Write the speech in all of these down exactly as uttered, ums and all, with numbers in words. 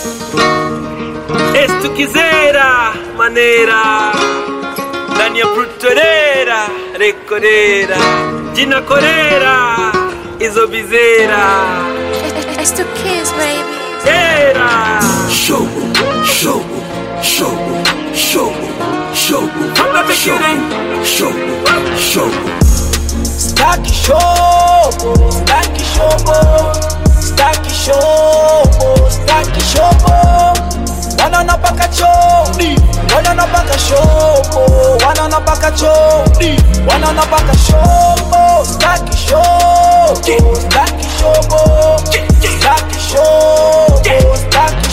Esto quisera manera Dania Brutorera Recordera Gina Corera Izo Bizera. It's the kids, baby. Era Show, show, show, show, show. From the beginning. Show, show. Staki shobo, staki shobo, staki shobo, staki shobo. Wanana paka chodi, wanana paka shobo, wanana paka chodi, wanana paka shobo, staki shobo, staki shobo, staki shobo, staki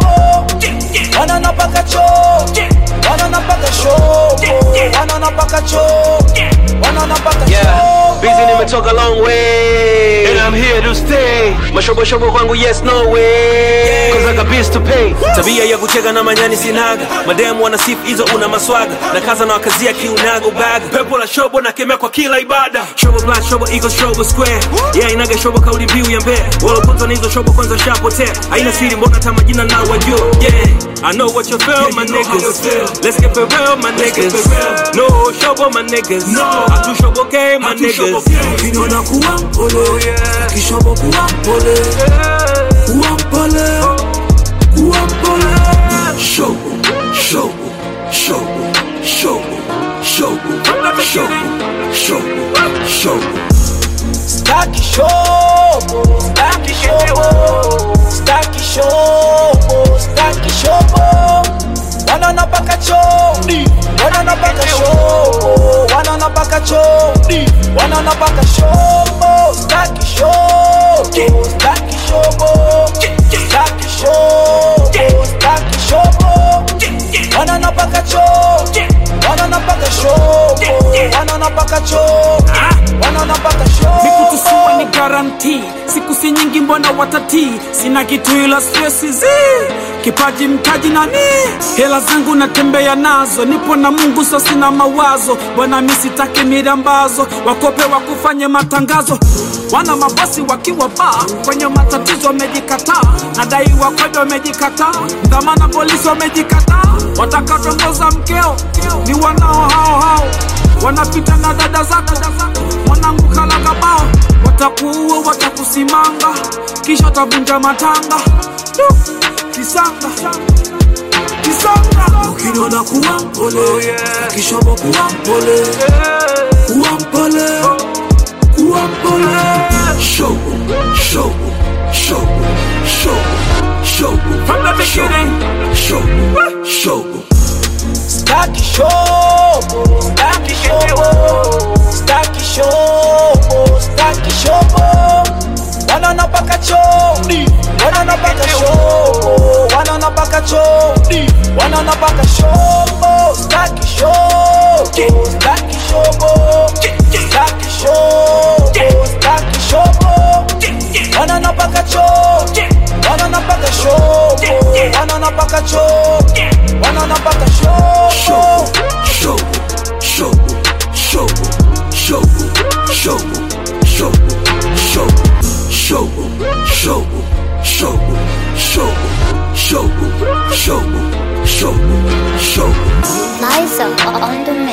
shobo. Wanana paka chodi, wanana paka shobo, wanana paka chodi, wanana paka shobo. Busy nimetoka a long way and I'm here to stay. Mashobo shobo kwangu yes no way, cause I got bills to pay. Tabia ya kuchega na manyani sinaga. Mademu wana sifu hizo una maswaga. Na kaza na wakazia kiunago baga. Pepo la shobo na kemea kwa kila ibada. Shobo black, shobo eagle, shobo square. Yeah, inaga shobo kauli mbiu ya mbea. Walo ponzo na hizo shobo kwanza shapotea. Haina siri mbona hata majina na wajua. Yeah, I know what you feel, my niggas. Let's get it real, my niggas. No shobo, my niggas. I do shobo game, my niggas. Kinona kuwampole, kishobo kuwampole, kuwampole, kuwampole. Show, show, show, show, show, show, show, show. Staki shobo, staki shobo, staki shobo, staki shobo. Wanana paka chodi, wanana paka shobo, wanana paka chodi, wanana paka shobo, staki shobo, staki shobo, staki shobo, staki shobo. Wanana paka chodi, wanana paka shobo, wanana paka chodi, wanana paka shobo. Mikutusuwa ni guarantee, siku si nyingi mbona watati. Sina kitu ila stressi zi, kipaji mtaji nani. Hela zangu natembea nazo, nipo na Mungu so sina mawazo. Bwana mimi sitaki mirambazo, wakope wakufanye matangazo. Wana mabosi wakiwa baa, kwenye matatizo wamejikataa. Nadai wakodo wamejikataa, dhamana polisi wamejikataa. Watakatongoza mkeo, ni wanao hao hao. Wanapita na dada zako, mwanangu kala kabao. Watakuua, watakusimanga, kisha watavunja matanga. Kisanga, kisanga. Ukinona kuwampole, kishobo kuwampole, kuwampole, kuwampole. Show, show, show, show, show. From the beginning. Show, show. Staki shobo, staki shobo, staki shobo, staki shobo. Wanana paka chodi, wanana paka shobo, wanana paka chodi, wanana paka shobo. Staki shobo, staki shobo, staki shobo, staki shobo. Wanana paka chodi, wanana paka shobo, wanana paka chodi, wanana paka shobo. Show, show, show, show, show, show, show, show, show, show, show, show, show, show, show, show. Liza on the